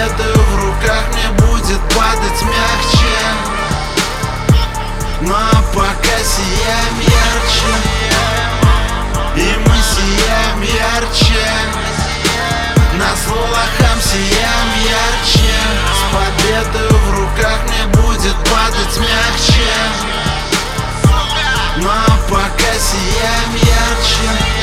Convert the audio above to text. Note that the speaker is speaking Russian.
победою в руках мне будет падать мягче. Ну а пока сияем ярче, и мы сияем ярче. Назло лохам сияем ярче. С победою в руках мне будет падать мягче. Ну а пока сияем ярче.